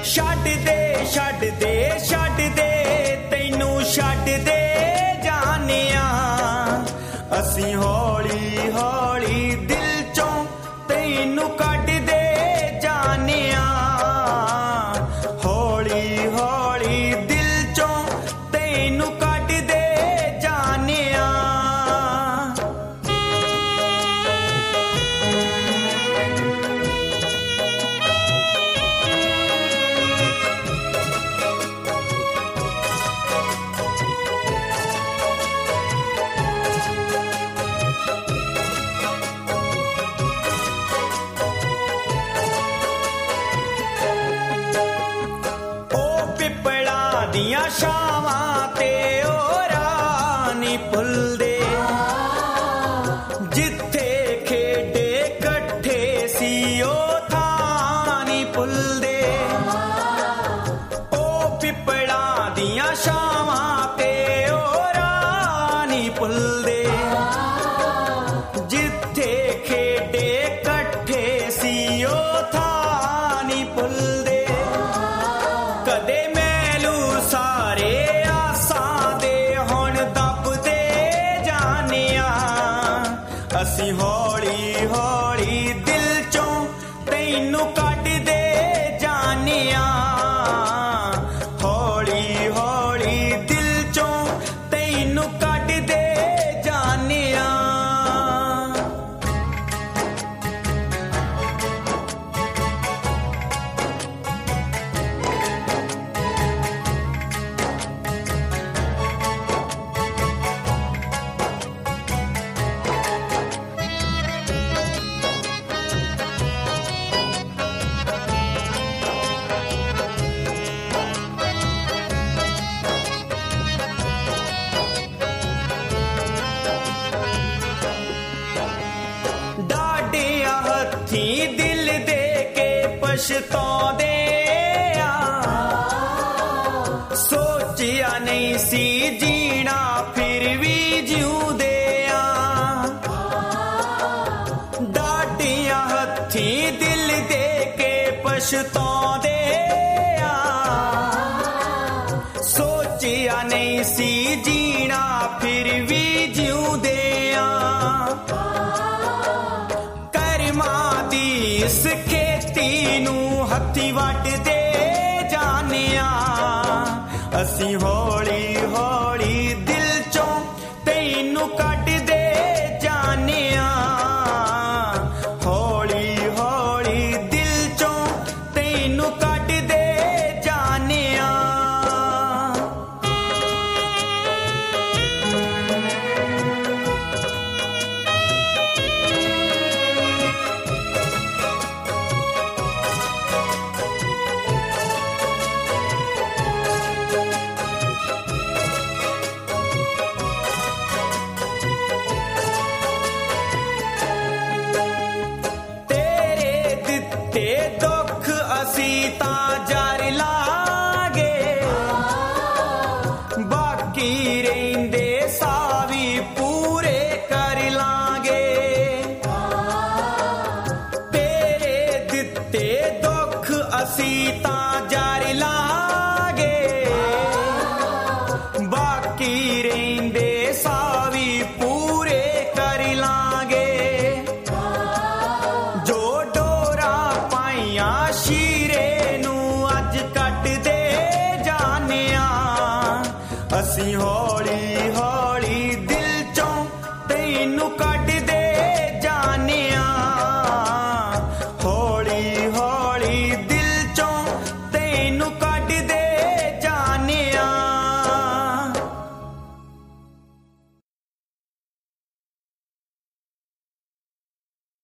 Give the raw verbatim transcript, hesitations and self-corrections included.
ਛੱਡ ਦੇ ਛੱਡ ਦੇ ਛੱਡ ਦੇ ਤੈਨੂੰ ਛੱਡ ਦੇ ਜਾਣਿਆ ਅਸੀਂ ਹੌਲੀ ਹੌਲੀ ਦਿਲ ਚੋਂ ਤੈਨੂੰ ਕੱਢ ਦੇ ਜਾਣਿਆ ਹੌਲੀ ਹੌਲੀ ਦਿਲ ਚੋਂ ਤੈਨੂੰ ਕੱਢ ਦੇ ਜਾਣਿਆ ਦੀਆਂ ਛਾਵਾਂ ਤੇ ਉਹ ਰਾਹ ਨੀ ਭੁੱਲਦੇ ਜਿੱਥੇ ਖੇਡੇ ਇਕੱਠੇ ਸੀ ਉਹ ਥਾਂ ਨੀ ਭੁੱਲਦੇ ਉਹ ਪਿੱਪਲਾਂ ਦੀਆਂ ਛਾਵਾਂ ਤੇ ਉਹ ਰਾਹ ਨੀ ਭੁੱਲਦੇ ਜਿੱਥੇ ਖੇਡੇ ਇਕੱਠੇ ਸੀ ਉਹ ਥਾਂ ਨੀ ਭੁੱਲਦੇ ਕਦੇ ਸਾਰੇ ਆਸਾਂ ਦੇ ਹੁਣ ਦੱਬਦੇ ਜਾਣਿਆ ਅਸੀਂ ਹੌਲੀ ਹੌਲੀ ਦਿਲ ਚੋਂ ਤੈਨੂੰ ਕੱਢ ਦੇ ਜਾਣਿਆ ਹੌਲੀ ਹੌਲੀ ਦਿਲ ਚੋਂ ਤੈਨੂੰ ਕੱਢ ਦੇ ਜਾਣਿਆ ਹੱਥੀਂ ਦਿਲ ਦੇ ਕੇ ਪਛਤਾਉਂਦੇ ਆ ਸੋਚਿਆ ਨਹੀਂ ਸੀ ਜੀਣਾ ਫਿਰ ਵੀ ਜਿਉਂਦੇ ਆ ਡਾਢੀਆਂ ਹੱਥੀਂ ਦਿਲ ਦੇ ਕੇ ਪਛਤਾਉਂਦੇ ਆ ਸੋਚਿਆ ਨਹੀਂ ਸੀ ਜੀਣਾ ਫਿਰ ਵੀ ਜਿਉਂਦੇ ਆ ਇਸ ਖੇਤੀ ਨੂੰ ਹੱਥੀਂ ਵੱਢਦੇ ਜਾਣਿਆ ਅਸੀਂ ਹੌਲੀ ਹੌਲੀ ਦਿਲ ਚੋਂ ਤੈਨੂੰ ਕੱਢਦੇ ਜਾਣਿਆ ਹੌਲੀ ਹੌਲੀ ਦਿਲ ਚੋਂ ਤੈਨੂੰ ਕੱਢਦੇ ਜਾਣਿਆ ਤੇ ਦੁੱਖ ਅਸੀਂ ਤਾਂ ਜਰ ਲਾਂਗੇ ਬਾਕੀ ਰਹਿੰਦੇ ਸਾਹ ਵੀ ਪੂਰੇ ਕਰ ਲਾਂਗੇ ਤੇਰੇ ਦਿੱਤੇ ਦੁੱਖ ਅਸੀਂ ਤਾਂ